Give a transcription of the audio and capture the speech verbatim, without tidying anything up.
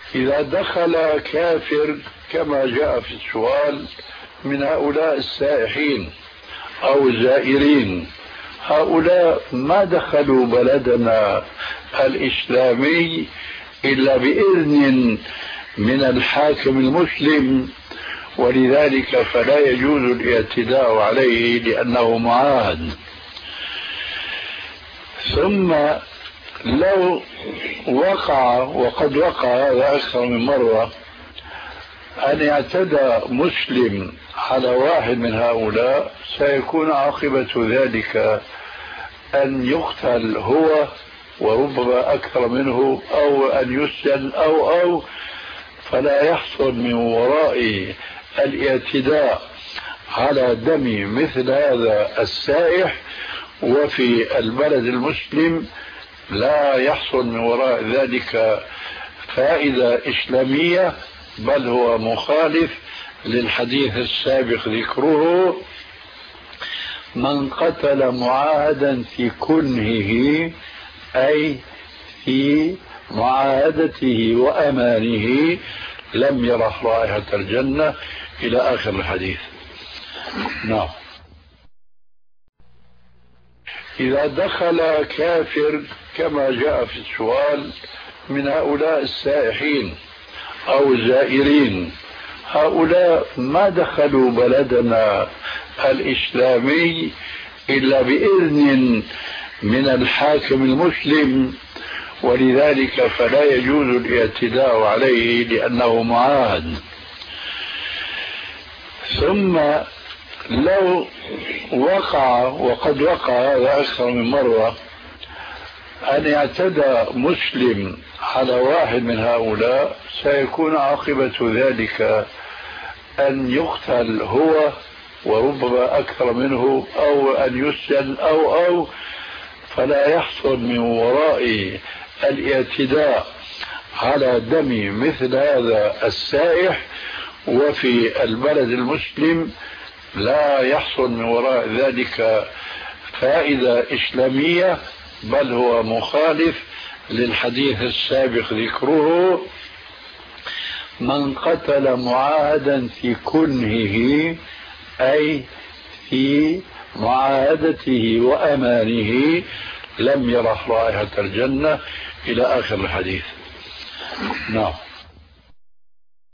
إذا دخل كافر كما جاء في السؤال من هؤلاء السائحين أو الزائرين، هؤلاء ما دخلوا بلدنا الإسلامي إلا بإذن من الحاكم المسلم، ولذلك فلا يجوز الاعتداء عليه لأنه معاهد. ثم لو وقع، وقد وقع هذا أكثر من مرة، أن اعتدى مسلم على واحد من هؤلاء، سيكون عاقبة ذلك أن يقتل هو وربما أكثر منه، أو أن يسجن أو أو فلا يحصل من وراء الاعتداء على دم مثل هذا السائح وفي البلد المسلم لا يحصل من وراء ذلك فائدة إسلامية، بل هو مخالف للحديث السابق ذكره: من قتل معاهدا في كنهه، أي في معاهدته وأمانه، لم يرح رائحة الجنة، إلى آخر الحديث. نعم. إذا دخل كافر كما جاء في السؤال من هؤلاء السائحين أو الزائرين، هؤلاء ما دخلوا بلدنا الإسلامي إلا بإذن من الحاكم المسلم، ولذلك فلا يجوز الاعتداء عليه لأنه معاهد. ثم لو وقع، وقد وقع هذا أكثر من مرة، أن اعتدى مسلم على واحد من هؤلاء، سيكون عاقبة ذلك أن يقتل هو وربما أكثر منه، أو أن يسجن أو أو فلا يحصل من وراء الاعتداء على دم مثل هذا السائح وفي البلد المسلم لا يحصل من وراء ذلك فائدة إسلامية، بل هو مخالف للحديث السابق ذكره: من قتل معاهدا في كنهه، أي في معاهدته وأمانه، لم يرح رائحة الجنة، إلى آخر الحديث. نعم.